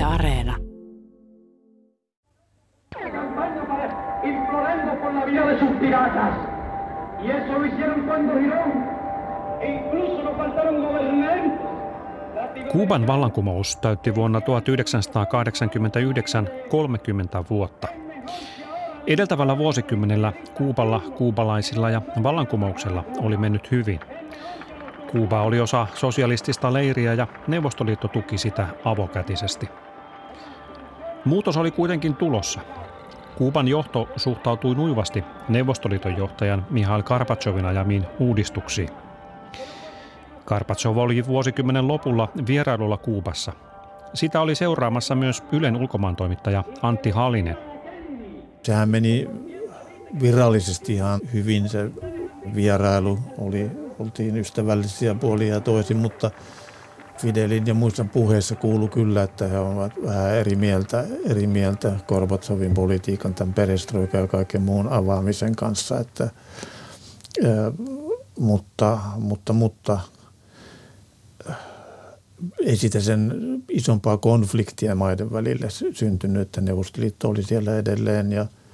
Areena. Kuuban vallankumous täytti vuonna 1989 30 vuotta. Edeltävällä vuosikymmenellä Kuuballa, kuubalaisilla ja vallankumouksella oli mennyt hyvin. Kuuba oli osa sosialistista leiriä ja Neuvostoliitto tuki sitä avokätisesti. Muutos oli kuitenkin tulossa. Kuuban johto suhtautui nuivasti Neuvostoliiton johtajan Mihail Gorbatšovin ajamiin uudistuksiin. Gorbatšov oli vuosikymmenen lopulla vierailulla Kuubassa. Sitä oli seuraamassa myös Ylen ulkomaantoimittaja Antti Halinen. Sehän meni virallisesti ihan hyvin se vierailu. Oltiin ystävällisiä puolin ja toisin, mutta Fidelin ja muissa puheissa kuului kyllä, että he ovat vähän eri mieltä Gorbatšovin politiikan, tämän perestroikan ja kaiken muun avaamisen kanssa. Mutta ei sitä sen isompaa konfliktia maiden välille syntynyt, että Neuvostoliitto oli siellä edelleen,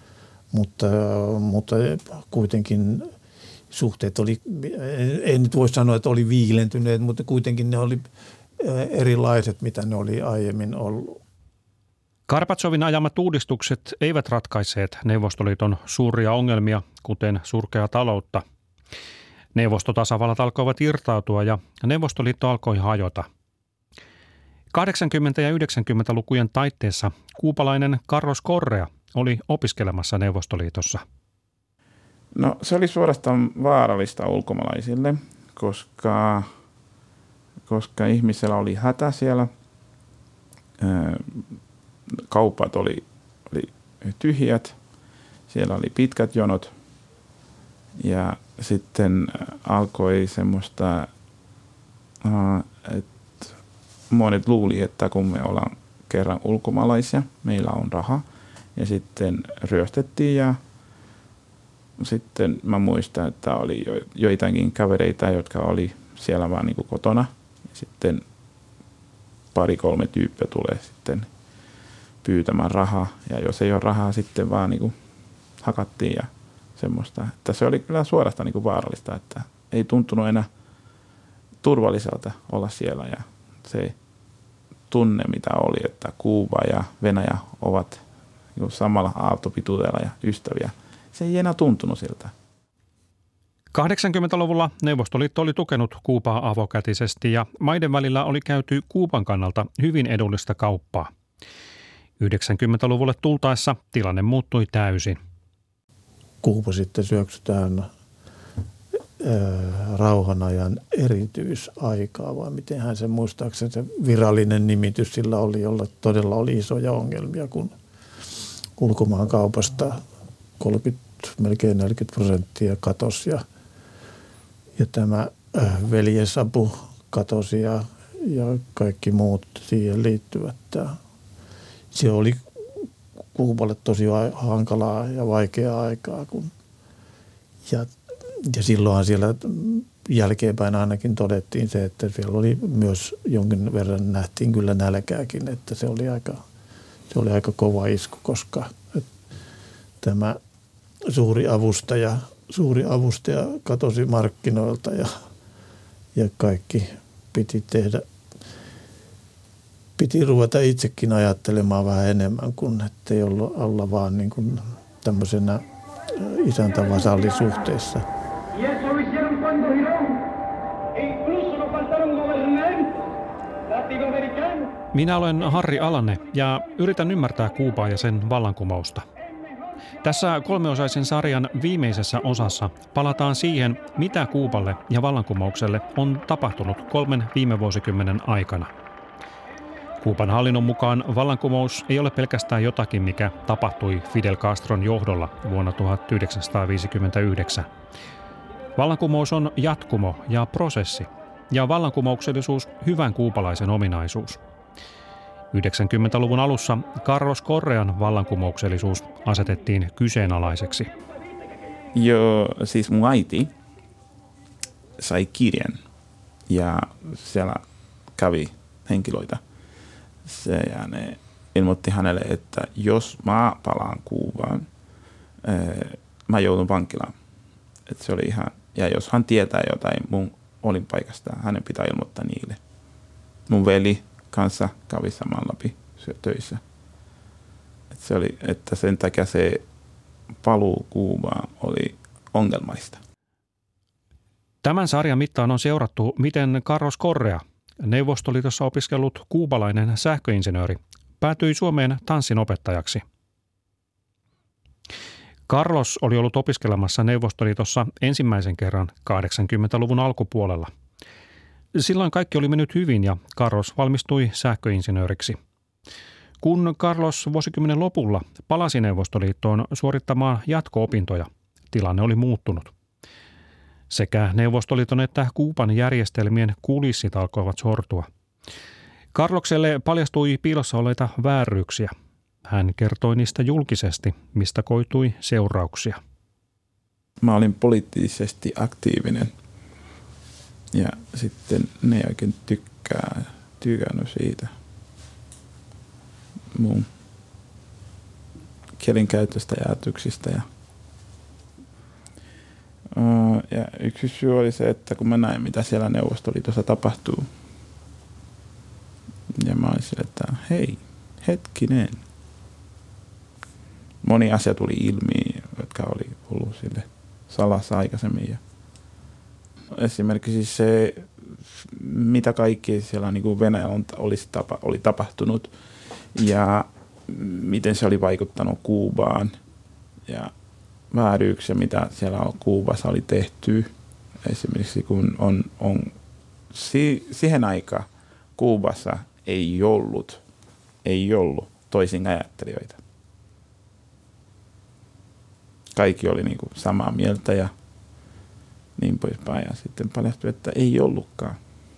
mutta kuitenkin suhteet oli, en nyt voi sanoa, että oli viilentyneet, mutta kuitenkin ne oli erilaiset, mitä ne oli aiemmin ollut. Gorbatšovin ajamat uudistukset eivät ratkaisseet Neuvostoliiton suuria ongelmia, kuten surkeaa taloutta. Neuvostotasavallat alkoivat irtautua ja Neuvostoliitto alkoi hajota. 80- ja 90-lukujen taitteessa kuupalainen Carlos Correa oli opiskelemassa Neuvostoliitossa. No se oli suorastaan vaarallista ulkomaalaisille, koska ihmisellä oli hätä siellä. Kaupat oli tyhjät, siellä oli pitkät jonot ja sitten alkoi semmoista, että monet luuli, että kun me ollaan kerran ulkomaalaisia, meillä on raha ja sitten ryöstettiin ja sitten mä muistan, että oli joitakin kavereita, jotka oli siellä vaan niin kuin kotona. Ja sitten 2-3 tyyppiä tulee sitten pyytämään rahaa. Ja jos ei ole rahaa, sitten vaan niin kuin hakattiin ja semmoista. Että se oli kyllä suorastaan niin kuin vaarallista, että ei tuntunut enää turvalliselta olla siellä. Ja se tunne, mitä oli, että Kuuba ja Venäjä ovat niin kuin samalla aaltopituudella ja ystäviä. Se ei enää tuntunut siltä. 80-luvulla Neuvostoliitto oli tukenut Kuubaa avokätisesti ja maiden välillä oli käyty Kuuban kannalta hyvin edullista kauppaa. 90-luvulle tultaessa tilanne muuttui täysin. Kuuba sitten syöksytään rauhanajan erityisaikaa, vai mitenhän se muistaakseni se virallinen nimitys sillä oli, jolla todella oli isoja ongelmia, kun ulkomaankaupasta melkein 40% katosi ja tämä veljesapu katosi ja kaikki muut siihen liittyvät. Se oli Kuuballe tosi hankalaa ja vaikeaa aikaa. Ja silloinhan siellä jälkeenpäin ainakin todettiin se, että siellä oli myös jonkin verran nähtiin kyllä nälkääkin, että se oli aika kova isku, koska tämä suuri avustaja katosi markkinoilta ja kaikki piti ruveta itsekin ajattelemaan vähän enemmän kuin ettei olla vaan niin kuin tämmöisenä isäntä-vasallisuhteessa. Minä olen Harri Alanne ja yritän ymmärtää Kuubaa ja sen vallankumousta. Tässä kolmeosaisen sarjan viimeisessä osassa palataan siihen, mitä Kuuballe ja vallankumoukselle on tapahtunut 3 viime vuosikymmenen aikana. Kuuban hallinnon mukaan vallankumous ei ole pelkästään jotakin, mikä tapahtui Fidel Castron johdolla vuonna 1959. Vallankumous on jatkumo ja prosessi, ja vallankumouksellisuus hyvän kuupalaisen ominaisuus. 90-luvun alussa Carlos Correan vallankumouksellisuus asetettiin kyseenalaiseksi. Joo, siis mun äiti sai kirjan ja siellä kävi henkilöitä. Ja ne ilmoitti hänelle, että jos mä palaan Kuubaan, mä joudun vankilaan. Että se oli ihan, ja jos hän tietää jotain mun olinpaikasta, hänen pitää ilmoittaa niille. Mun veli kanssa kävi saman läpi töissä. Että se oli, että sen takia se paluu Kuubaan oli ongelmaista. Tämän sarjan mittaan on seurattu, miten Carlos Correa, Neuvostoliitossa opiskellut kuubalainen sähköinsinööri, päätyi Suomeen tanssinopettajaksi. Carlos oli ollut opiskelemassa Neuvostoliitossa ensimmäisen kerran 80-luvun alkupuolella. Silloin kaikki oli mennyt hyvin ja Carlos valmistui sähköinsinööriksi. Kun Carlos vuosikymmenen lopulla palasi Neuvostoliittoon suorittamaan jatko-opintoja, tilanne oli muuttunut. Sekä Neuvostoliiton että Kuuban järjestelmien kulissit alkoivat sortua. Carlokselle paljastui piilossa olleita vääryyksiä. Hän kertoi niistä julkisesti, mistä koitui seurauksia. Mä olin poliittisesti aktiivinen ja sitten ne ei oikein tykännyt siitä mun kielenkäytöstä ja ajatuksista. Ja yksi syy oli se, että kun mä näin, mitä siellä Neuvostoliitossa tapahtuu. Ja mä olisin, että hei, hetkinen. Moni asia tuli ilmi, jotka oli ollut sille salassa aikaisemmin. Ja esimerkiksi se, mitä kaikki siellä niin kuin Venäjällä oli tapahtunut ja miten se oli vaikuttanut Kuubaan ja vääryyksiä, mitä siellä Kuubassa oli tehty. Esimerkiksi kun siihen aikaan Kuubassa ei ollut toisin ajattelijoita. Kaikki oli niin kuin samaa mieltä ja niin poispäin. Ja sitten paljastui, että ei ollutkaan.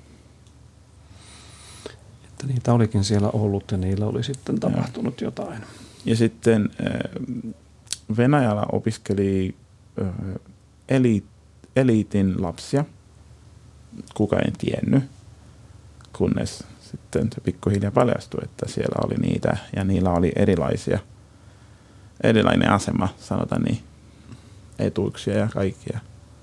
Että niitä olikin siellä ollut ja niillä oli sitten tapahtunut jotain. Ja sitten Venäjällä opiskeli eliitin lapsia. Kuka ei tiennyt, kunnes sitten se pikkuhiljaa paljastui, että siellä oli niitä ja niillä oli erilainen asema, sanotaan niin, etuuksia ja kaikkia.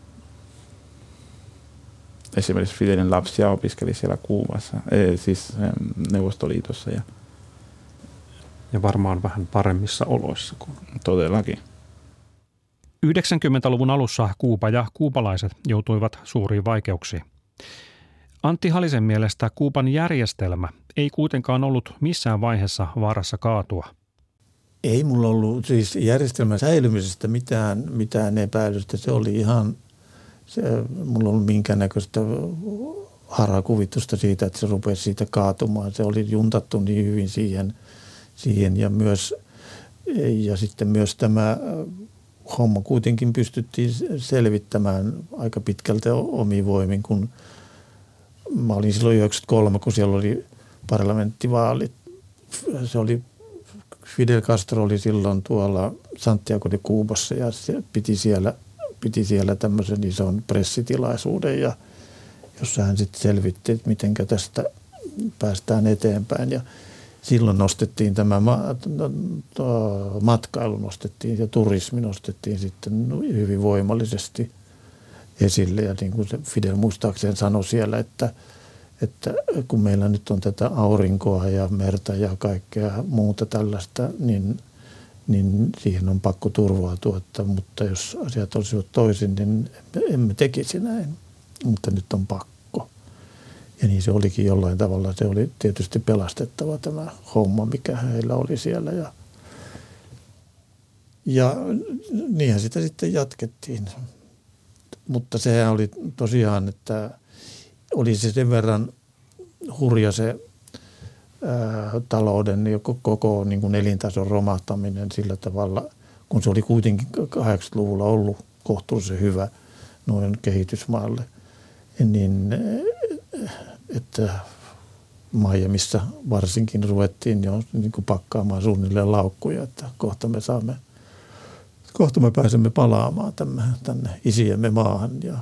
Esimerkiksi Fidelin lapsia opiskeli siellä Kuubassa, siis Neuvostoliitossa. Ja varmaan vähän paremmissa oloissa kuin. Todellakin. 90-luvun alussa Kuuba ja kuubalaiset joutuivat suuriin vaikeuksiin. Antti Halisen mielestä Kuuban järjestelmä ei kuitenkaan ollut missään vaiheessa vaarassa kaatua. Ei mulla ollut siis järjestelmän säilymisestä mitään epäilystä. Se oli ihan, mulla ollut minkäännäköistä harhakuvitusta siitä, että se rupesi siitä kaatumaan. Se oli juntattu niin hyvin siihen ja sitten myös tämä homma kuitenkin pystyttiin selvittämään aika pitkälti omiin voimin, kun mä olin silloin 93, kun siellä oli parlamenttivaalit. Se oli Fidel Castro oli silloin tuolla Santiago de Cubassa ja se piti siellä tämmöisen ison pressitilaisuuden, ja jossa hän sitten selvitti, että miten tästä päästään eteenpäin. Ja silloin nostettiin tämä matkailu nostettiin ja turismi nostettiin sitten hyvin voimallisesti esille. Ja niin kuin se Fidel muistaakseen sanoi siellä, että kun meillä nyt on tätä aurinkoa ja merta ja kaikkea muuta tällaista, niin siihen on pakko turvautua. Mutta jos asiat olisivat toisin, niin emme tekisi näin. Mutta nyt on pakko. Ja niin se olikin jollain tavalla. Se oli tietysti pelastettava tämä homma, mikä heillä oli siellä. Ja niinhän sitä sitten jatkettiin. Mutta sehän oli tosiaan, että oli se sen verran hurja se talouden ja koko niin kuin elintason romahtaminen sillä tavalla, kun se oli kuitenkin 80-luvulla ollut kohtuullisen hyvä noin kehitysmaalle, niin että Miamiissa varsinkin ruvettiin jo niin kuin pakkaamaan suunnilleen laukkuja, että kohta me pääsemme palaamaan tänne isiemme maahan ja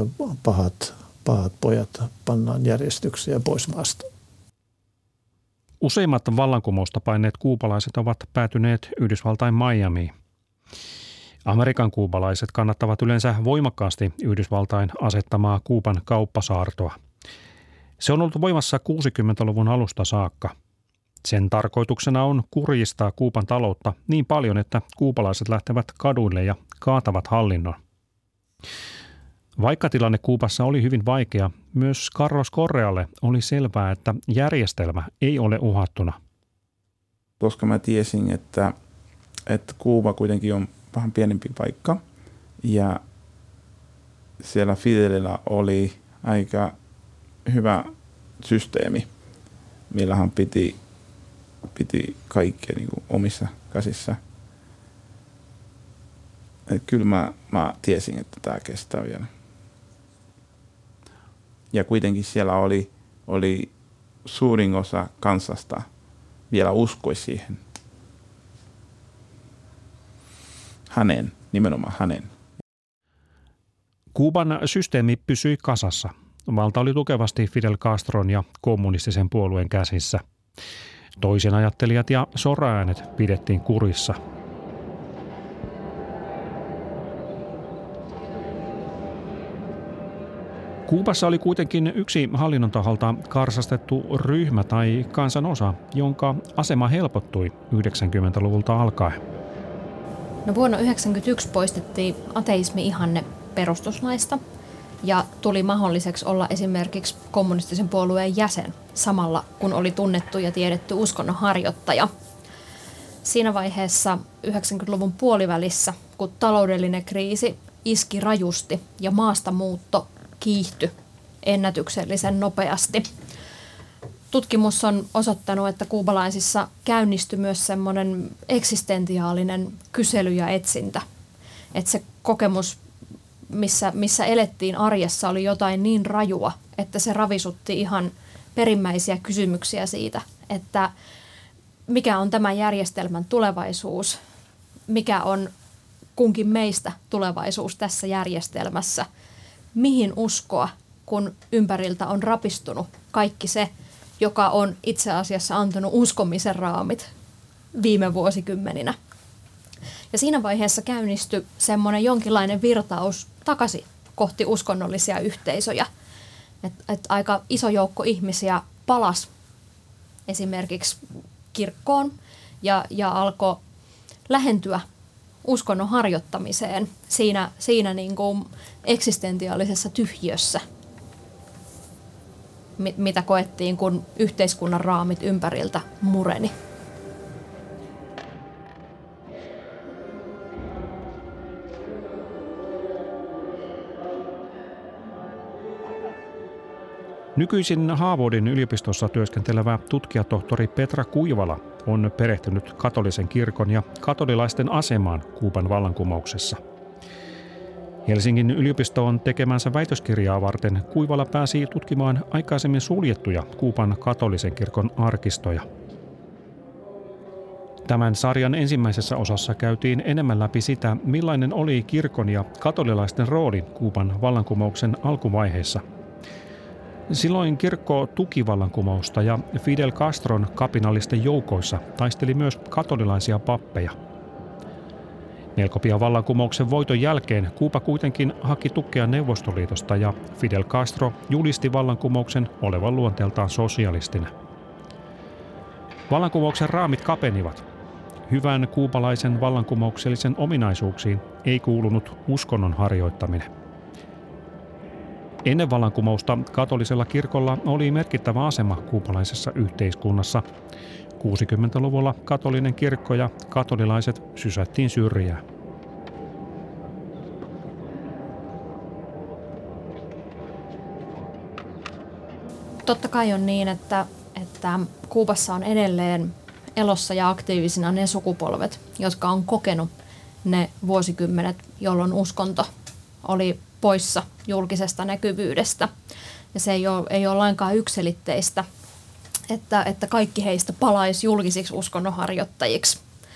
pahat pojat pannaan järjestykseen ja pois maasta. Useimmat vallankumousta paineet kuupalaiset ovat päätyneet Yhdysvaltain Miamiin. Amerikan kuupalaiset kannattavat yleensä voimakkaasti Yhdysvaltain asettamaa Kuuban kauppasaartoa. Se on ollut voimassa 60-luvun alusta saakka. Sen tarkoituksena on kurjistaa Kuuban taloutta niin paljon, että kuupalaiset lähtevät kaduille ja kaatavat hallinnon. Vaikka tilanne Kuubassa oli hyvin vaikea, myös Carlos Correalle oli selvää, että järjestelmä ei ole uhattuna. Koska mä tiesin, että Kuuba kuitenkin on vähän pienempi paikka ja siellä Fidelillä oli aika hyvä systeemi, millä hän piti kaikkea niin kuin omissa käsissä. Et kyllä mä tiesin, että tämä kestää vielä. Ja kuitenkin siellä oli suurin osa kansasta vielä uskoi siihen. Nimenomaan hänen. Kuuban systeemi pysyi kasassa. Valta oli tukevasti Fidel Castron ja kommunistisen puolueen käsissä. Toisen ajattelijat ja soraäänet pidettiin kurissa. Kuubassa oli kuitenkin yksi hallinnon taholta karsastettu ryhmä tai kansanosa, jonka asema helpottui 90-luvulta alkaen. No vuonna 1991 poistettiin ateismi-ihanne perustuslaista ja tuli mahdolliseksi olla esimerkiksi kommunistisen puolueen jäsen samalla, kun oli tunnettu ja tiedetty uskonnonharjoittaja. Siinä vaiheessa 90-luvun puolivälissä, kun taloudellinen kriisi iski rajusti ja maastamuutto kiihtyi ennätyksellisen nopeasti. Tutkimus on osoittanut, että kuubalaisissa käynnistyi myös semmoinen eksistentiaalinen kysely ja etsintä. Että se kokemus, missä elettiin arjessa, oli jotain niin rajua, että se ravisutti ihan perimmäisiä kysymyksiä siitä, että mikä on tämän järjestelmän tulevaisuus, mikä on kunkin meistä tulevaisuus tässä järjestelmässä, mihin uskoa, kun ympäriltä on rapistunut kaikki se, joka on itse asiassa antanut uskomisen raamit viime vuosikymmeninä. Ja siinä vaiheessa käynnistyi semmoinen jonkinlainen virtaus takaisin kohti uskonnollisia yhteisöjä. Et aika iso joukko ihmisiä palasi esimerkiksi kirkkoon ja alkoi lähentyä uskonnon harjoittamiseen siinä niin kuin eksistentiaalisessa tyhjössä, mitä koettiin, kun yhteiskunnan raamit ympäriltä mureni. Nykyisin Harvardin yliopistossa työskentelevä tutkijatohtori Petra Kuivala on perehtynyt katolisen kirkon ja katolilaisten asemaan Kuuban vallankumouksessa. Helsingin yliopistoon tekemänsä väitöskirjaa varten Kuivala pääsi tutkimaan aikaisemmin suljettuja Kuuban katolisen kirkon arkistoja. Tämän sarjan ensimmäisessä osassa käytiin enemmän läpi sitä, millainen oli kirkon ja katolilaisten rooli Kuuban vallankumouksen alkuvaiheessa. Silloin kirkko tuki vallankumousta ja Fidel Castron kapinallisten joukoissa taisteli myös katolilaisia pappeja. Melko pian vallankumouksen voiton jälkeen Kuuba kuitenkin haki tukea Neuvostoliitosta ja Fidel Castro julisti vallankumouksen olevan luonteeltaan sosialistinen. Vallankumouksen raamit kapenivat. Hyvän kuubalaisen vallankumouksellisen ominaisuuksiin ei kuulunut uskonnon harjoittaminen. Ennen vallankumousta katolisella kirkolla oli merkittävä asema kuubalaisessa yhteiskunnassa. 60-luvulla katolinen kirkko ja katolilaiset sysättiin syrjään. Totta kai on niin, että Kuubassa on edelleen elossa ja aktiivisina ne sukupolvet, jotka on kokenut ne vuosikymmenet, jolloin uskonto oli poissa julkisesta näkyvyydestä. Ja se ei ole lainkaan yksiselitteistä, että kaikki heistä palaisi julkisiksi uskonnonharjoittajiksi.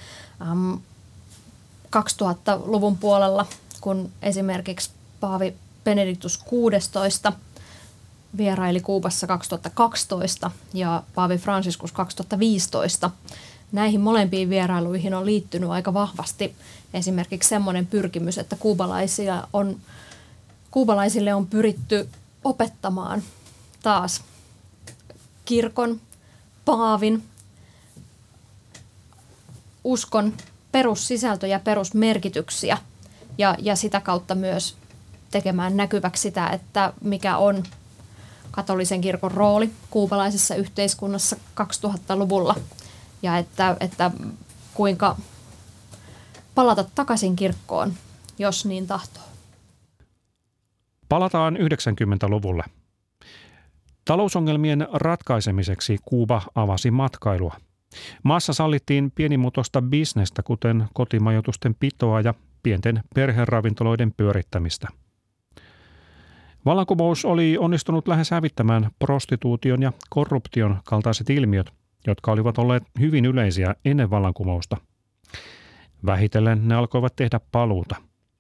2000-luvun puolella, kun esimerkiksi paavi Benedictus XVI vieraili Kuubassa 2012 ja Paavi Franciscus 2015. Näihin molempiin vierailuihin on liittynyt aika vahvasti esimerkiksi semmoinen pyrkimys, että kuubalaisille on pyritty opettamaan taas kirkon, paavin, uskon perussisältöjä, perusmerkityksiä ja sitä kautta myös tekemään näkyväksi sitä, että mikä on katolisen kirkon rooli kuubalaisessa yhteiskunnassa 2000-luvulla ja että kuinka palata takaisin kirkkoon, jos niin tahtoo. Palataan 90-luvulle. Talousongelmien ratkaisemiseksi Kuuba avasi matkailua. Maassa sallittiin pienimuotoista bisnestä, kuten kotimajoitusten pitoa ja pienten perheravintoloiden pyörittämistä. Vallankumous oli onnistunut lähes hävittämään prostituution ja korruption kaltaiset ilmiöt, jotka olivat olleet hyvin yleisiä ennen vallankumousta. Vähitellen ne alkoivat tehdä paluuta.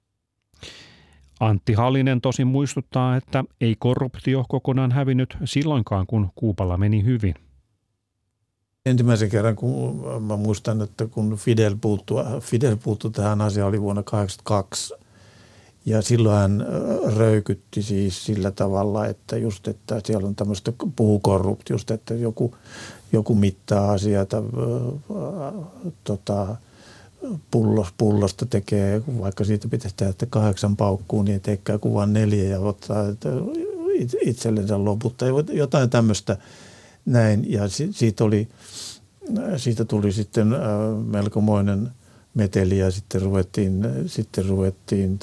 Antti Hallinen tosin muistuttaa, että ei korruptio kokonaan hävinnyt silloinkaan, kun Kuuballa meni hyvin. Ensimmäisen kerran, kun mä muistan, että kun Fidel puuttui tähän asiaan, oli vuonna 1982. Ja silloin hän röykytti siis sillä tavalla, että just, että siellä on tämmöistä puhukorruptiosta, että joku mittaa asiata pullosta tekee, vaikka siitä pitäisi tehdä 8 paukkuu, niin teekää kuvan 4 ja ottaa itsellensä loput tai jotain tämmöistä näin. Ja siitä tuli sitten melkomoinen meteli ja sitten ruvettiin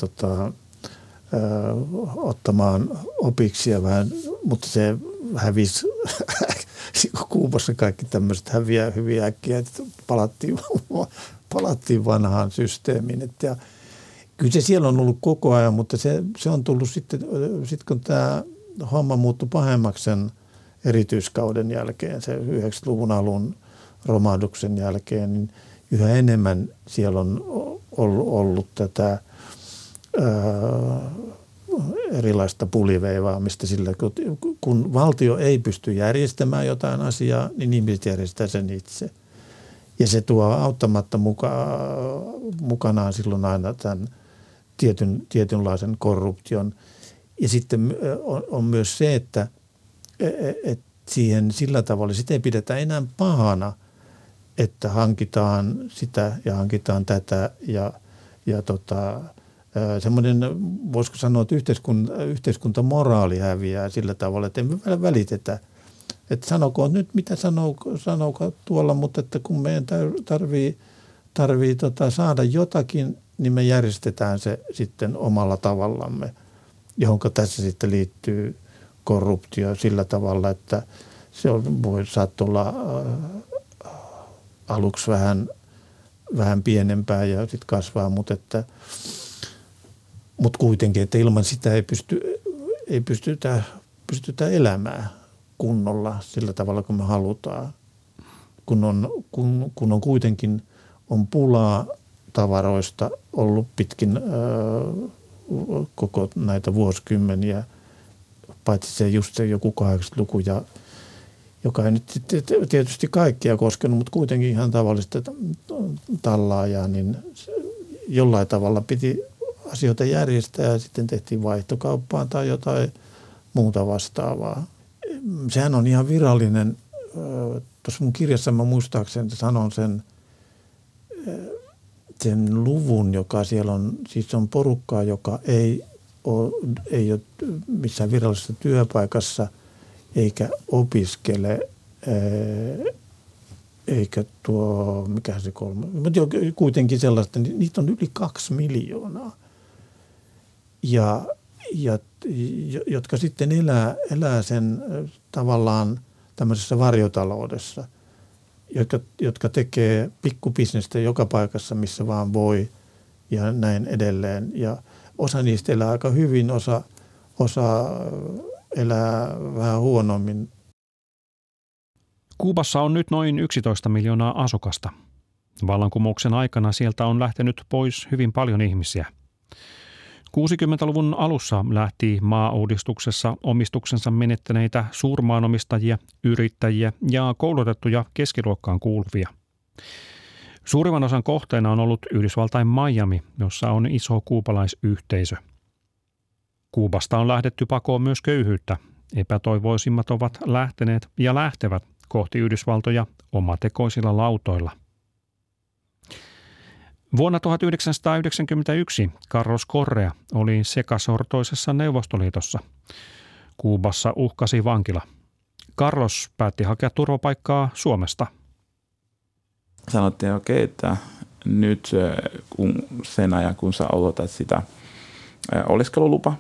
ottamaan opiksi ja vähän, mutta se hävisi Kuubassa kaikki tämmöiset häviää hyvin äkkiä, että palattiin vanhaan systeemiin. Ja kyllä se siellä on ollut koko ajan, mutta se on tullut sitten kun tämä homma muuttui pahemmaksi sen erityiskauden jälkeen, se 90-luvun alun romahduksen jälkeen, niin yhä enemmän siellä on ollut tätä erilaista puliveivaamista sillä, kun valtio ei pysty järjestämään jotain asiaa, niin ihmiset järjestää sen itse. Ja se tuo auttamatta mukanaan silloin aina tämän tietynlaisen korruption. Ja sitten on myös se, että siihen sillä tavalla sitä ei pidetä enää pahana, että hankitaan sitä ja hankitaan tätä ja semmoinen, voisiko sanoa, että yhteiskuntamoraali häviää sillä tavalla, että emme välitetä. Että sanokoon nyt, mitä sanoo tuolla, mutta että kun meidän tarvii saada jotakin, niin me järjestetään se sitten omalla tavallamme, johonka tässä sitten liittyy korruptio sillä tavalla, että se saattaa olla aluksi vähän pienempää ja sitten kasvaa, mutta kuitenkin, että ilman sitä ei pystytä elämään kunnolla sillä tavalla, kun me halutaan. Kun on kuitenkin on pulaa tavaroista ollut pitkin koko näitä vuosikymmeniä, paitsi se joku 80-luku, joka ei nyt tietysti kaikkia koskenut, mutta kuitenkin ihan tavallista tallaajaa, niin jollain tavalla piti asioita järjestää ja sitten tehtiin vaihtokauppaan tai jotain muuta vastaavaa. Sehän on ihan virallinen. Tuossa mun kirjassa mä muistaakseni sanon sen luvun, joka siellä on, siis on porukkaa, joka ei ole missään virallisessa työpaikassa eikä opiskele, eikä mikä se 3, mutta kuitenkin sellaista, niitä on yli 2 miljoonaa. Ja jotka sitten elää sen tavallaan tämmöisessä varjotaloudessa, jotka tekee pikkubisnestä joka paikassa, missä vaan voi ja näin edelleen. Ja osa niistä elää aika hyvin, osa elää vähän huonommin. Kuubassa on nyt noin 11 miljoonaa asukasta. Vallankumouksen aikana sieltä on lähtenyt pois hyvin paljon ihmisiä. 60-luvun alussa lähti maauudistuksessa omistuksensa menettäneitä suurmaanomistajia, yrittäjiä ja koulutettuja keskiluokkaan kuuluvia. Suurimman osan kohteena on ollut Yhdysvaltain Miami, jossa on iso kuupalaisyhteisö. Kuubasta on lähdetty pakoon myös köyhyyttä. Epätoivoisimmat ovat lähteneet ja lähtevät kohti Yhdysvaltoja omatekoisilla lautoilla. Vuonna 1991 Carlos Correa oli sekasortoisessa Neuvostoliitossa. Kuubassa uhkasi vankila. Carlos päätti hakea turvapaikkaa Suomesta. Sanottiin okei, että nyt kun sen ajan kun sä odotat sitä oleskelulupa,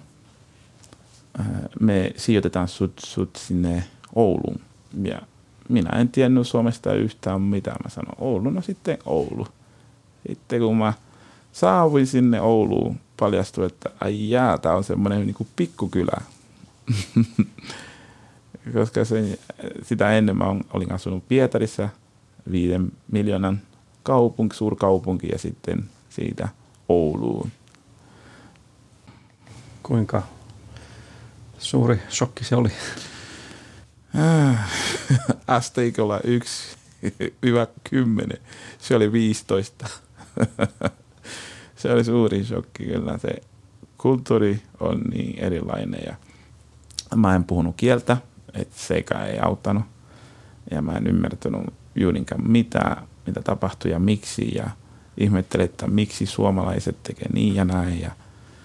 me sijoitetaan sut sinne Ouluun. Ja minä en tiennyt Suomesta yhtään mitään. Mä sanoin Oulu, no sitten Oulu. Sitten kun mä saavuin sinne Ouluun, paljastui, että ai jaa, tää on semmoinen niin kuin pikkukylä. Koska sitä ennen mä olin asunut Pietarissa, 5 miljoonan suurkaupunki ja sitten siitä Ouluun. Kuinka suuri shokki se oli? Asteikolla 1-10. Se oli 15. Se oli suuri shokki. Kyllä se kulttuuri on niin erilainen ja mä en puhunut kieltä, että sekä ei auttanut. Ja mä en ymmärtänyt juurinkään mitä tapahtui ja miksi ja ihmettelin, että miksi suomalaiset tekee niin ja näin. Ja,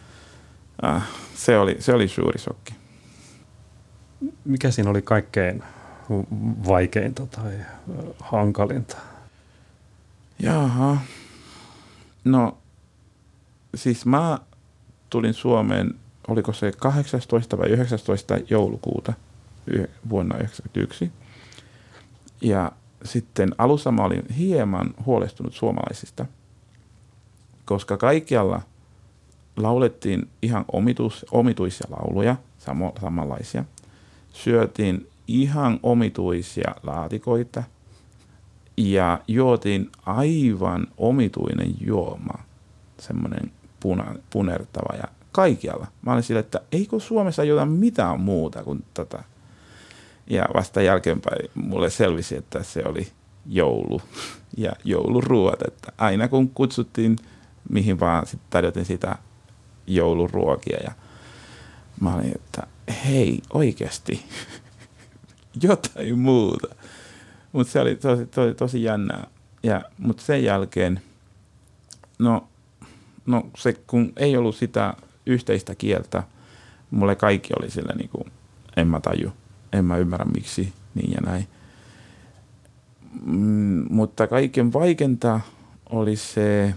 se oli suuri shokki. Mikä siinä oli kaikkein vaikeinta tai hankalinta? Jaha. No, siis mä tulin Suomeen, oliko se 18. vai 19. joulukuuta vuonna 1991. Ja sitten alussa mä olin hieman huolestunut suomalaisista, koska kaikkialla laulettiin ihan omituisia lauluja, samanlaisia. Syötiin ihan omituisia laatikoita ja juotiin aivan omituinen juoma, semmoinen punertava ja kaikkialla. Mä olin sillä, että eikö Suomessa juota mitään muuta kuin tätä. Ja vasta jälkeenpäin mulle selvisi, että se oli joulu ja jouluruoat. Että aina kun kutsuttiin mihin vaan, sitten tarjotin sitä jouluruokia ja mä olin, että hei, oikeasti jotain muuta. Mutta se oli tosi jännää. Mutta sen jälkeen, no se kun ei ollut sitä yhteistä kieltä, mulle kaikki oli sillä niin kuin, en mä taju, en mä ymmärrä miksi, niin ja näin. Mutta kaiken vaikeinta oli se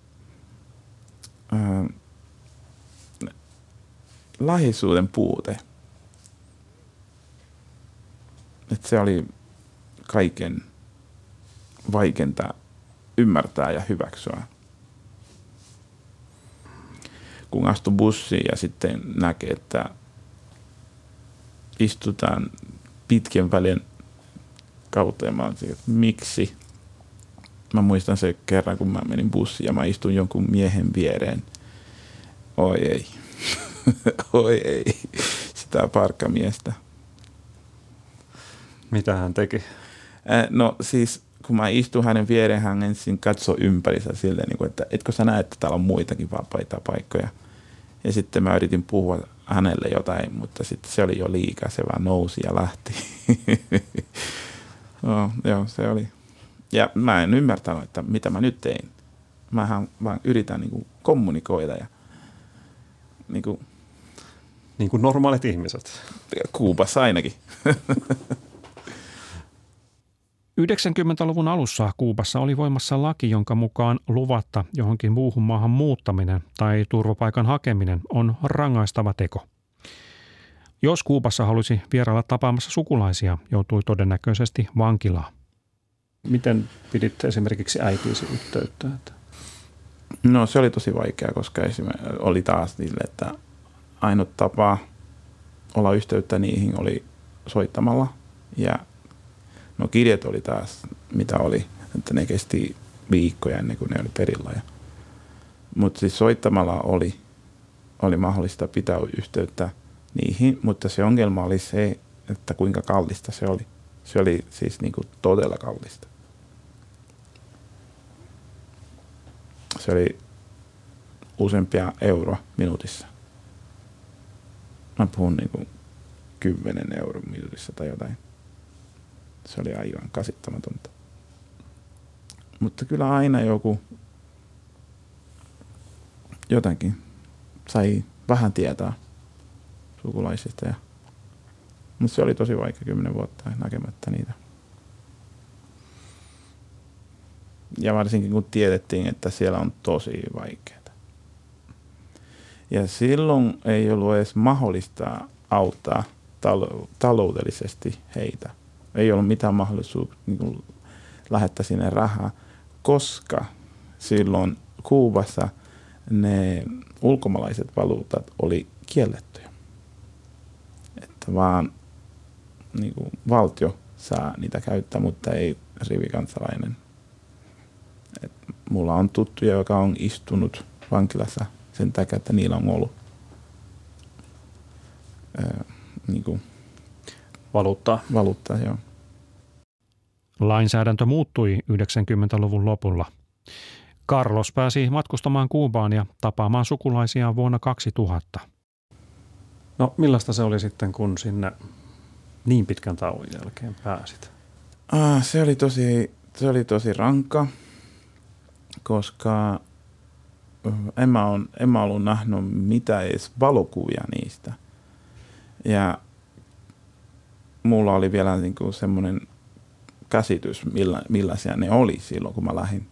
läheisyyden puute. Että se oli kaiken vaikeinta ymmärtää ja hyväksyä. Kun astui bussiin ja sitten näkee, että istutaan pitkän välin kautta ja mä olisin, että miksi? Mä muistan se kerran, kun mä menin bussiin ja mä istuin jonkun miehen viereen. Oi ei. Oi ei. Sitä parkkamiestä. Mitä hän teki? No siis, kun mä istuin hänen viereen, hän ensin katsoi ympärissä silleen, että etkö sä näe, että täällä on muitakin vapaita paikkoja. Ja sitten mä yritin puhua hänelle jotain, mutta sitten se oli jo liikaa, se vaan nousi ja lähti. No, joo, se oli. Ja mä en ymmärtänyt, että mitä mä nyt tein. Mähän vaan yritän kommunikoida ja niin kuin normaalit ihmiset. Kuubassa ainakin. 90-luvun alussa Kuubassa oli voimassa laki, jonka mukaan luvatta johonkin muuhun maahan muuttaminen tai turvapaikan hakeminen on rangaistava teko. Jos Kuubassa halusi vierailla tapaamassa sukulaisia, joutui todennäköisesti vankilaan. Miten pidit esimerkiksi äitiisi yhteyttä? No se oli tosi vaikea, koska oli taas niille, että ainut tapa olla yhteyttä niihin oli soittamalla. Ja no kirjat oli taas mitä oli, että ne kesti viikkoja ennen kuin ne oli perillä. Mutta siis soittamalla oli. oli mahdollista pitää yhteyttä niihin, mutta se ongelma oli se, että kuinka kallista se oli. Se oli siis niin kuin todella kallista. Se oli useampia euroa minuutissa. Mä puhun niin kuin 10 € minuutissa tai jotain. Se oli aivan käsittämätöntä. Mutta kyllä aina jotakin sai vähän tietää sukulaisista. Mutta se oli tosi vaikea 10 vuotta näkemättä niitä. Ja varsinkin kun tiedettiin, että siellä on tosi vaikeaa. Ja silloin ei ollut edes mahdollista auttaa taloudellisesti heitä. Ei ollut mitään mahdollisuutta niin lähettää sinne rahaa, koska silloin Kuubassa ne ulkomaalaiset valuutat oli kiellettyjä. Että vaan niin kuin valtio saa niitä käyttää, mutta ei rivikansalainen. Et mulla on tuttuja, joka on istunut vankilassa sen takia, että niillä on ollut niin kuin valuuttaa, joo. Lainsäädäntö muuttui 90-luvun lopulla. Carlos pääsi matkustamaan Kuubaan ja tapaamaan sukulaisiaan vuonna 2000. No millaista se oli sitten, kun sinne niin pitkän tauon jälkeen pääsit? Se oli tosi rankka, koska en mä ollut nähnyt mitään edes valokuvia niistä. Ja mulla oli vielä niin kuin semmoinen käsitys, millaisia ne oli silloin, kun mä lähdin.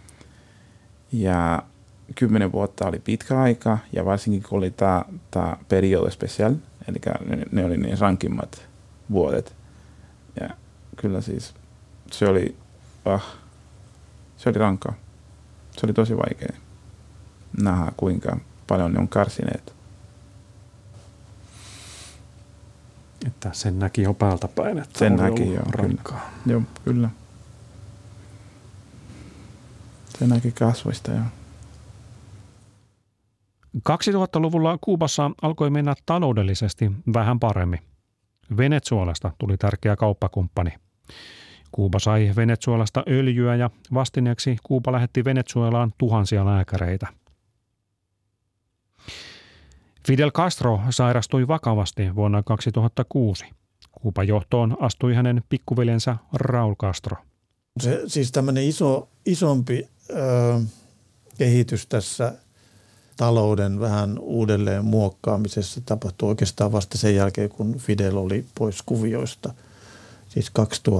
Ja 10 vuotta oli pitkä aika, ja varsinkin kun oli tämä periode special, eli ne oli ne rankimmat vuodet. Ja kyllä siis se oli rankkaa. Se oli tosi vaikea nähdä, kuinka paljon ne on kärsineet. Että sen näki jo päältä päin, että sen oli näki, ollut rankkaa. Joo, kyllä. Se näki kasvoista, joo. 2000-luvulla Kuubassa alkoi mennä taloudellisesti vähän paremmin. Venezuelasta tuli tärkeä kauppakumppani. Kuuba sai Venezuelasta öljyä ja vastineeksi Kuuba lähetti Venezuelaan tuhansia lääkäreitä. Fidel Castro sairastui vakavasti vuonna 2006. Kuuban johtoon astui hänen pikkuveljensä Raúl Castro. Se, siis tämmöinen isompi kehitys tässä talouden vähän uudelleen muokkaamisessa tapahtui oikeastaan vasta sen jälkeen, kun Fidel oli pois kuvioista. Siis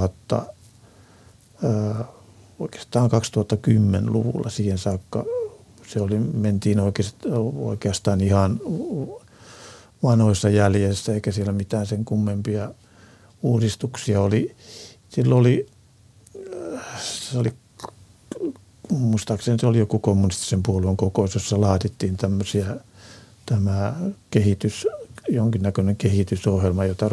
oikeastaan 2010-luvulla siihen saakka mentiin oikeastaan ihan vanhoissa jäljessä, eikä siellä mitään sen kummempia uudistuksia oli. Silloin muistaakseni se oli joku kommunistisen puolueen kokous, jossa laadittiin jonkinnäköinen kehitysohjelma, jota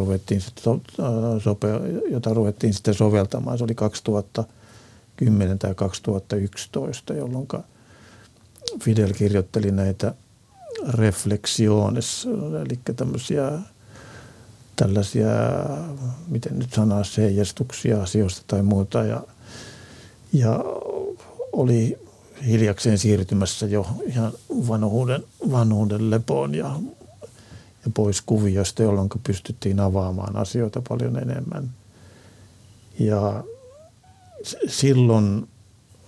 ruvettiin sitten soveltamaan. Se oli 2010 tai 2011, jolloin Fidel kirjoitteli näitä reflexiones, eli tällaisia, miten nyt sanaa, heijastuksia asioista tai muuta, ja oli hiljakseen siirtymässä jo ihan vanhuuden lepoon ja pois kuviosta, jolloin pystyttiin avaamaan asioita paljon enemmän. Ja silloin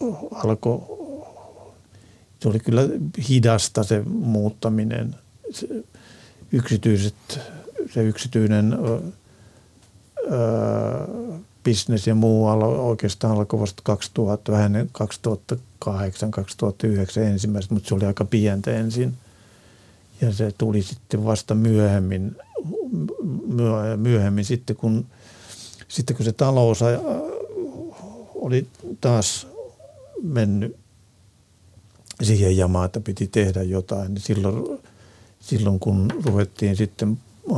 se oli kyllä hidasta se muuttaminen. Se yksityinen business ja muu oikeastaan alkoi vasta 2008-2009 ensimmäiset, mutta se oli aika pientä ensin. Ja se tuli sitten vasta myöhemmin sitten kun se talous oli taas mennyt siihen jamaan, että piti tehdä jotain, niin silloin kun ruvettiin sitten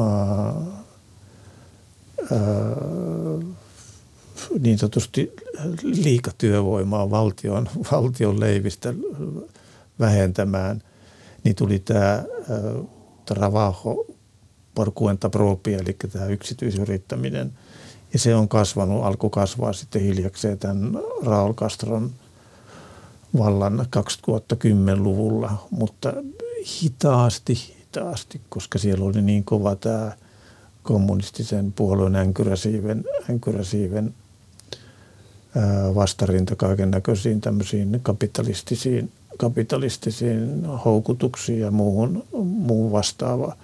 niin sanotusti liikatyövoimaa valtion leivistä vähentämään, niin tuli tämä trabajo por cuenta propia, eli tämä yksityisyrittäminen. Ja se on alkoi kasvaa sitten hiljakseen tämän Raúl Castron vallan 2010-luvulla, mutta hitaasti, koska siellä oli niin kova tämä kommunistisen puolueen änkyräsiiven vastarinta kaiken näköisiin tämmöisiin kapitalistisiin houkutuksiin ja muuhun vastaavaan.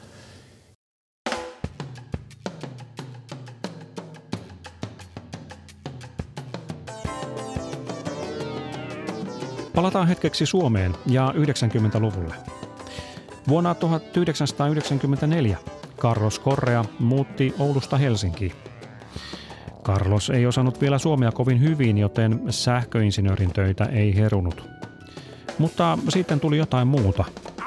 Palataan hetkeksi Suomeen ja 90-luvulle. Vuonna 1994 Carlos Correa muutti Oulusta Helsinkiin. Carlos ei osannut vielä suomea kovin hyvin, joten sähköinsinöörin töitä ei herunut. Mutta sitten tuli jotain muuta.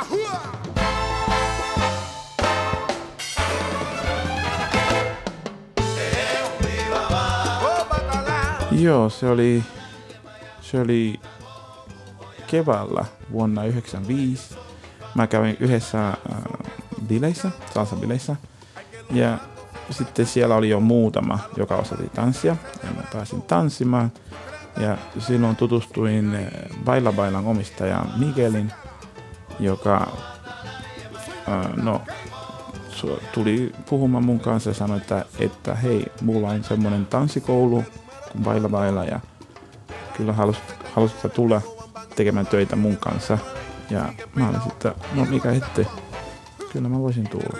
Joo, se oli keväällä vuonna 1995. Mä kävin yhdessä salsa-bileissä ja sitten siellä oli jo muutama, joka osasi tanssia ja mä pääsin tanssimaan ja silloin tutustuin Baila Bailan omistajaan Miguelin, joka tuli puhumaan mun kanssa ja sanoi, että hei, mulla on semmoinen tanssikoulu kuin Baila Baila ja kyllä halusitko tulla tekemään töitä mun kanssa. Ja mä olin sitten, no mikä ettei, kyllä mä voisin tulla.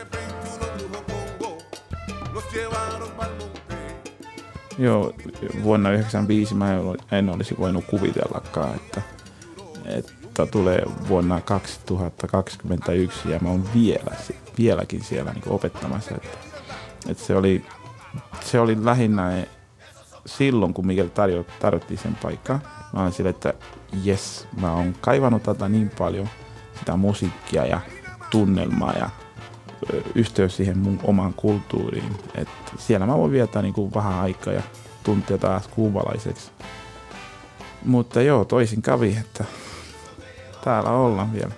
Joo, vuonna 1995 mä en olisi voinut kuvitellakaan, että tulee vuonna 2021 ja mä oon vieläkin siellä niin kuin opettamassa. Että se oli lähinnä silloin, kun Miguel tarjottiin sen paikkaa. Mä olin sille, että jes, mä oon kaivannut tätä niin paljon, sitä musiikkia ja tunnelmaa ja yhteys siihen mun omaan kulttuuriin. Että siellä mä voin viettää niin kuin vähän aikaa ja tuntea taas kuubalaiseksi. Mutta joo, toisin kävi, että täällä ollaan vielä.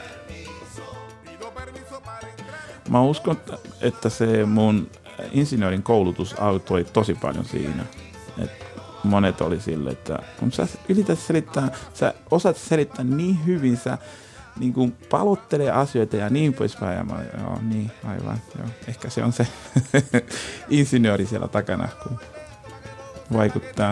Mä uskon, että se mun insinöörin koulutus auttoi tosi paljon siinä. Monet oli sille, että sä osaat selittää niin hyvin, sä niin kuin palottelee asioita ja niin poispäin. Ja mä, joo, niin, aivan, joo. Ehkä se on se insinööri siellä takana, kun vaikuttaa.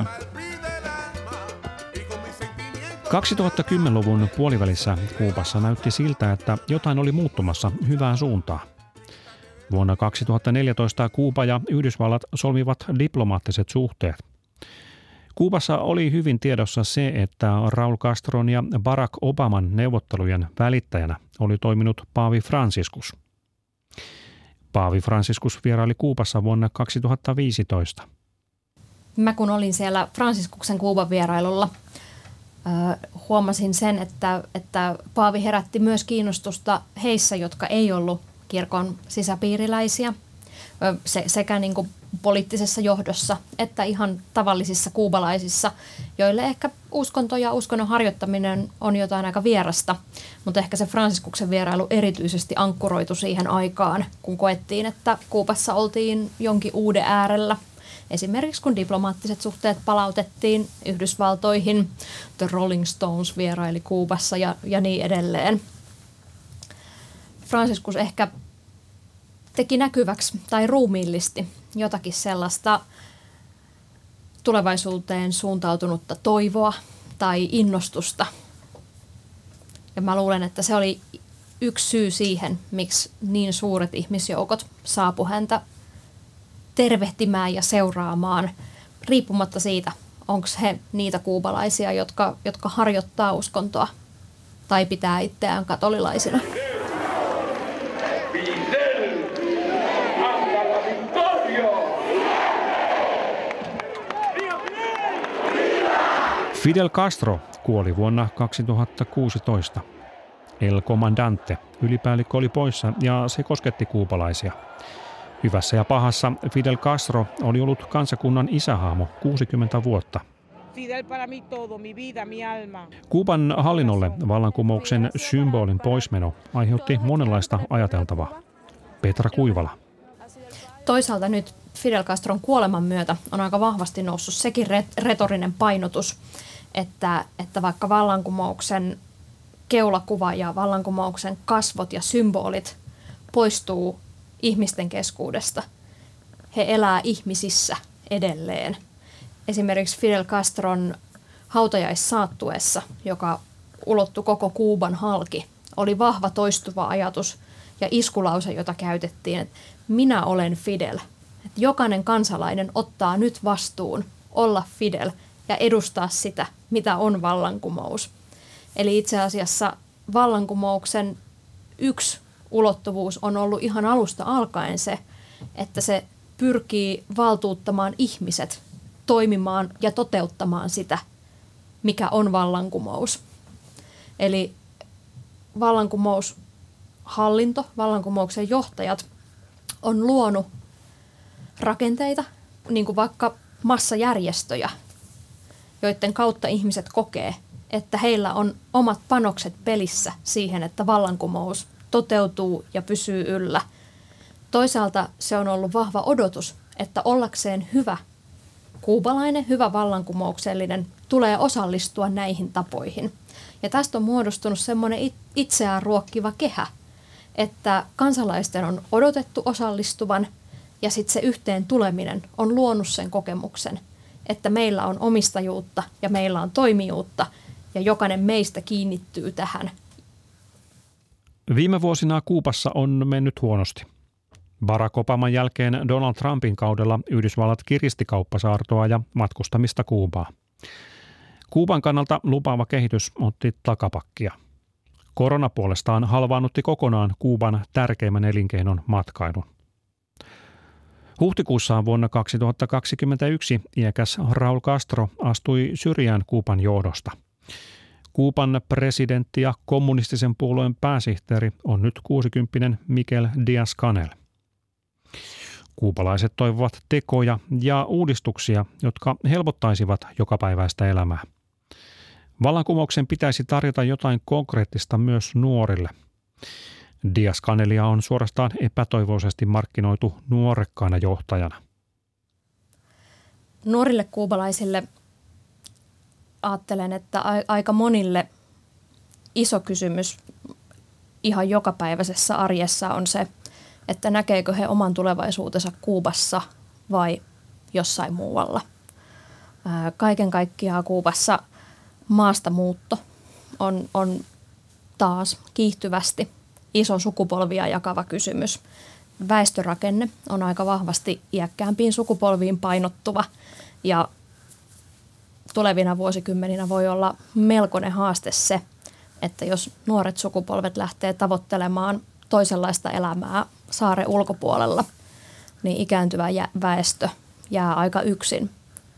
2010-luvun puolivälissä Kuubassa näytti siltä, että jotain oli muuttumassa hyvään suuntaan. Vuonna 2014 Kuuba ja Yhdysvallat solmivat diplomaattiset suhteet. Kuubassa oli hyvin tiedossa se, että Raúl Castron ja Barack Obaman neuvottelujen välittäjänä oli toiminut Paavi Franciscus. Paavi Franciscus vieraili Kuubassa vuonna 2015. Mä kun olin siellä Franciscuksen Kuuban vierailulla, huomasin sen, että Paavi herätti myös kiinnostusta heissä, jotka ei ollut kirkon sisäpiiriläisiä, sekä niin kuin poliittisessa johdossa että ihan tavallisissa kuubalaisissa, joille ehkä uskonto ja uskonnon harjoittaminen on jotain aika vierasta, mutta ehkä se Franciscuksen vierailu erityisesti ankkuroitu siihen aikaan, kun koettiin, että Kuubassa oltiin jonkin uuden äärellä. Esimerkiksi kun diplomaattiset suhteet palautettiin Yhdysvaltoihin, The Rolling Stones vieraili Kuubassa ja niin edelleen. Franciscus ehkä teki näkyväksi tai ruumiillisti jotakin sellaista tulevaisuuteen suuntautunutta toivoa tai innostusta. Ja mä luulen, että se oli yksi syy siihen, miksi niin suuret ihmisjoukot saapu häntä tervehtimään ja seuraamaan, riippumatta siitä, onko he niitä kuubalaisia, jotka harjoittaa uskontoa tai pitää itseään katolilaisina. Fidel Castro kuoli vuonna 2016. El Comandante, ylipäällikkö, oli poissa ja se kosketti kuubalaisia. Hyvässä ja pahassa Fidel Castro oli ollut kansakunnan isähahmo 60 vuotta. Kuuban hallinnolle vallankumouksen symbolin poismeno aiheutti monenlaista ajateltavaa. Petra Kuivala. Toisaalta nyt Fidel Castron kuoleman myötä on aika vahvasti noussut sekin retorinen painotus, että vaikka vallankumouksen keulakuva ja vallankumouksen kasvot ja symbolit poistuu ihmisten keskuudesta, he elää ihmisissä edelleen. Esimerkiksi Fidel Castron hautajaissaattuessa, joka ulottui koko Kuuban halki, oli vahva toistuva ajatus ja iskulause, jota käytettiin, että minä olen Fidel. Että jokainen kansalainen ottaa nyt vastuun olla Fidel ja edustaa sitä, mitä on vallankumous. Eli itse asiassa vallankumouksen yksi ulottuvuus on ollut ihan alusta alkaen se, että se pyrkii valtuuttamaan ihmiset toimimaan ja toteuttamaan sitä, mikä on vallankumous. Eli vallankumoushallinto, vallankumouksen johtajat on luonut rakenteita, niin kuin vaikka massajärjestöjä, joiden kautta ihmiset kokee, että heillä on omat panokset pelissä siihen, että vallankumous toteutuu ja pysyy yllä. Toisaalta se on ollut vahva odotus, että ollakseen hyvä kuubalainen, hyvä vallankumouksellinen tulee osallistua näihin tapoihin. Ja tästä on muodostunut semmoinen itseään ruokkiva kehä, että kansalaisten on odotettu osallistuvan ja sitten se yhteen tuleminen on luonut sen kokemuksen, että meillä on omistajuutta ja meillä on toimijuutta ja jokainen meistä kiinnittyy tähän. Viime vuosina Kuubassa on mennyt huonosti. Barack Obaman jälkeen Donald Trumpin kaudella Yhdysvallat kiristi kauppasaartoa ja matkustamista Kuubaan. Kuuban kannalta lupaava kehitys otti takapakkia. Korona puolestaan halvaannutti kokonaan Kuuban tärkeimmän elinkeinon matkailun. Huhtikuussa vuonna 2021 iäkäs Raúl Castro astui syrjään Kuuban johdosta. Kuuban presidentti ja kommunistisen puolueen pääsihteeri on nyt 60 Miguel Díaz-Canel. Kuubalaiset toivovat tekoja ja uudistuksia, jotka helpottaisivat jokapäiväistä elämää. Vallankumouksen pitäisi tarjota jotain konkreettista myös nuorille. Díaz-Canelia on suorastaan epätoivoisesti markkinoitu nuorekkaana johtajana. Nuorille kuubalaisille ajattelen, että aika monille iso kysymys ihan jokapäiväisessä arjessa on se, että näkeekö he oman tulevaisuutensa Kuubassa vai jossain muualla. Kaiken kaikkiaan Kuubassa maastamuutto on taas kiihtyvästi iso sukupolvia jakava kysymys. Väestörakenne on aika vahvasti iäkkäämpiin sukupolviin painottuva ja tulevina vuosikymmeninä voi olla melkoinen haaste se, että jos nuoret sukupolvet lähtee tavoittelemaan toisenlaista elämää saaren ulkopuolella, niin ikääntyvä väestö jää aika yksin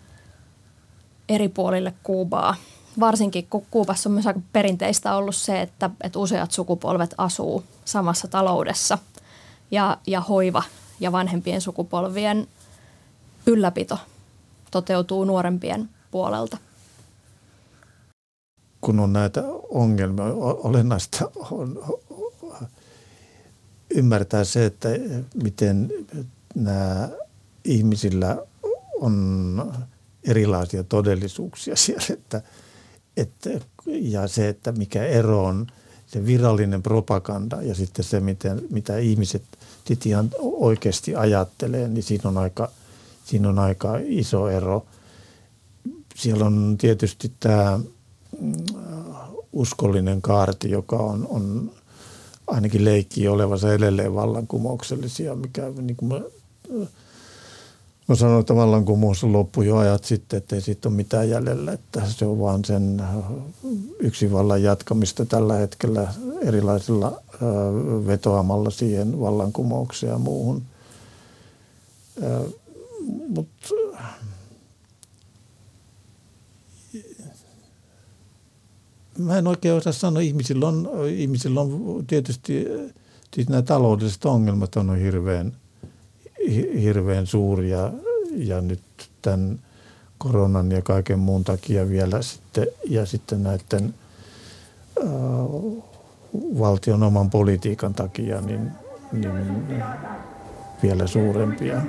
eri puolille Kuubaa. Varsinkin kun Kuubassa on myös aika perinteistä ollut se, että useat sukupolvet asuu samassa taloudessa ja hoiva ja vanhempien sukupolvien ylläpito toteutuu nuorempien puolelta. Kun on näitä ongelmia, olennaista on ymmärtää se, että miten nämä ihmisillä on erilaisia todellisuuksia siellä, ja se, että mikä ero on se virallinen propaganda ja sitten se, mitä ihmiset ihan oikeasti ajattelee, niin siinä on aika iso ero. Siellä on tietysti tämä uskollinen kaarti, joka on ainakin leikkii olevansa edelleen vallankumouksellisia, mikä niin kuin mä sanoin, että vallankumous loppui jo ajat sitten, ettei siitä ole mitään jäljellä, että se on vaan sen yksinvallan jatkamista tällä hetkellä erilaisilla vetoamalla siihen vallankumoukseen ja muuhun. Mutta mä en oikein osaa sanoa, ihmisillä on tietysti siis nämä taloudelliset ongelmat on hirveän suuria ja nyt tämän koronan ja kaiken muun takia vielä sitten, ja sitten näiden valtion oman politiikan takia niin vielä suurempia.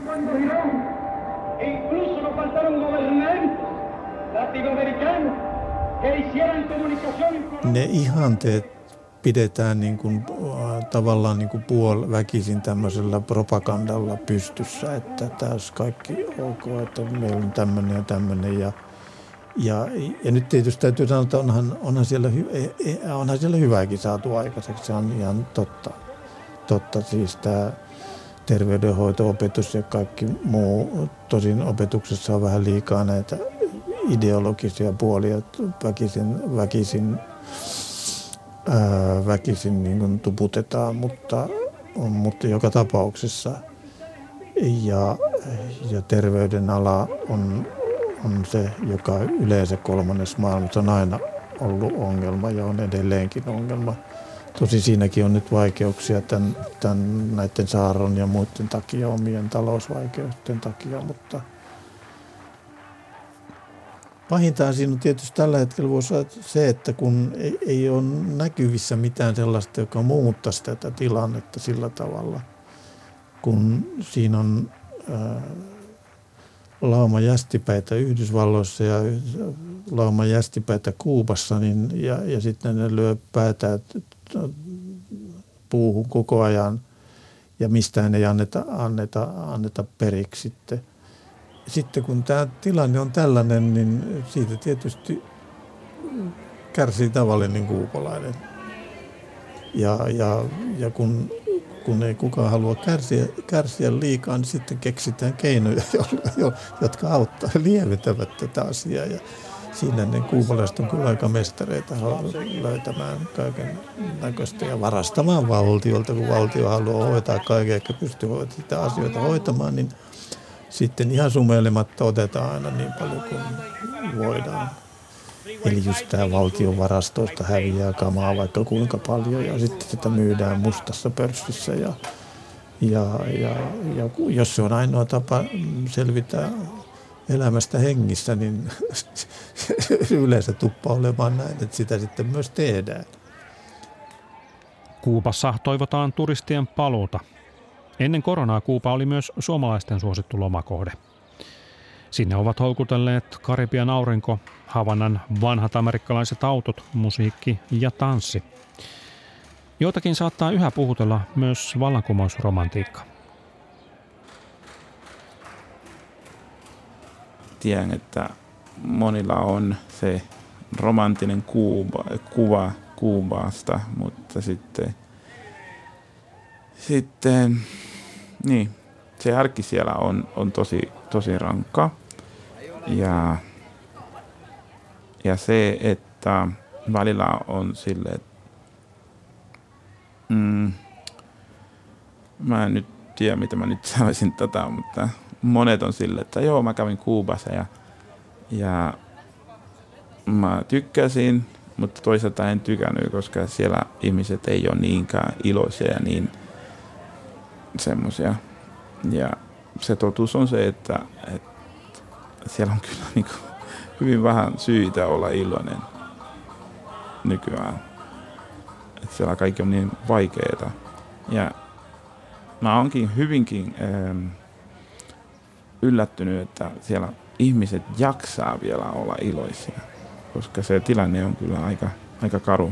Ne ihanteet pidetään niin kuin, tavallaan niin kuin puoliväkisin tämmöisellä propagandalla pystyssä, että tämä olisi kaikki ok, että meillä on tämmöinen ja tämmöinen. Ja nyt tietysti täytyy sanoa, että onhan siellä hyvääkin saatu aikaiseksi. Se on ihan totta. Siis tämä terveydenhoito, opetus ja kaikki muu. Tosin opetuksessa on vähän liikaa näitä ideologisia puolia, väkisin niin kuin tuputetaan, mutta joka tapauksessa. Ja terveydenala on se, joka yleensä kolmannessa maailmassa on aina ollut ongelma ja on edelleenkin ongelma. Tosi siinäkin on nyt vaikeuksia näiden saaron ja muiden takia, omien talousvaikeuksien takia, mutta pahintaan siinä on tietysti tällä hetkellä voisi olla se, että kun ei ole näkyvissä mitään sellaista, joka muuttaisi tätä tilannetta sillä tavalla, kun siinä on lauma jästipäitä Yhdysvalloissa ja lauma jästipäitä Kuubassa, niin, ja sitten ne lyö päätä puuhun koko ajan ja mistään ei anneta periksi sitten. Sitten kun tämä tilanne on tällainen, niin siitä tietysti kärsii tavallinen kuupalainen. Ja kun ei kukaan halua kärsiä liikaa, niin sitten keksitään keinoja, jotka lieventävät tätä asiaa. Ja siinä ne kuupalaiset on kyllä aika mestareita löytämään kaiken näköistä ja varastamaan valtiolta, kun valtio haluaa hoitaa kaiken, eikä pysty sitä asioita hoitamaan, niin sitten ihan sumeilematta otetaan aina niin paljon kuin voidaan. Eli just tämä valtion varastoista häviää kamaa vaikka kuinka paljon ja sitten sitä myydään mustassa pörssissä. Ja jos se on ainoa tapa selvitä elämästä hengissä, niin yleensä tuppaa olemaan näin, että sitä sitten myös tehdään. Kuubassa toivotaan turistien paluuta. Ennen koronaa Kuuba oli myös suomalaisten suosittu lomakohde. Sinne ovat houkutelleet Karibian aurinko, Havannan vanhat amerikkalaiset autot, musiikki ja tanssi. Joitakin saattaa yhä puhutella myös vallankumousromantiikka. Tiedän, että monilla on se romanttinen kuva Kuubasta, mutta sitten niin, se arki siellä on tosi rankka. Ja se, että välillä on silleen, mä en nyt tiedä, mitä mä nyt sanoisin mutta monet on silleen, että joo, mä kävin Kuubassa ja mä tykkäsin, mutta toisaalta en tykännyt, koska siellä ihmiset ei ole niinkään iloisia ja niin semmoisia. Ja se totuus on se, että siellä on kyllä niin kuin hyvin vähän syitä olla iloinen nykyään. Että siellä kaikki on niin vaikeaa. Ja mä oonkin hyvinkin yllättynyt, että siellä ihmiset jaksaa vielä olla iloisia, koska se tilanne on kyllä aika karu.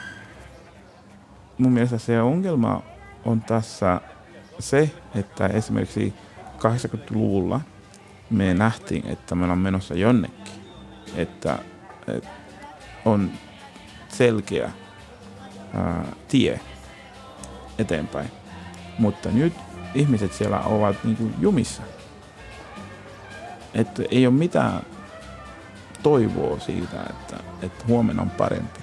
Mun mielestä se ongelma on tässä se, että esimerkiksi 80-luvulla me nähtiin, että me ollaan menossa jonnekin, että on selkeä tie eteenpäin. Mutta nyt ihmiset siellä ovat niin kuin jumissa. Että ei ole mitään toivoa siitä, että huomenna on parempi.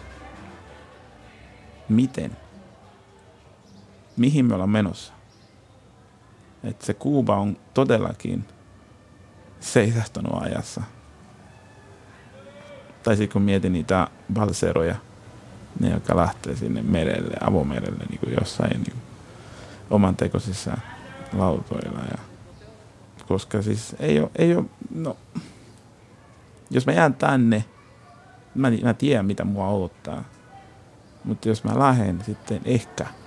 Miten? Mihin me ollaan menossa? Että se Kuuba on todellakin seisahtunut ajassa. Tai sitten kun mietin niitä balseroja, ne jotka lähtee sinne merelle, avomerelle niin kuin jossain niin oman tekoisissa lautoilla. Ja, koska siis ei ole, jos mä jään tänne, mä tiedän mitä mua odottaa. Mutta jos mä lähden, sitten ehkä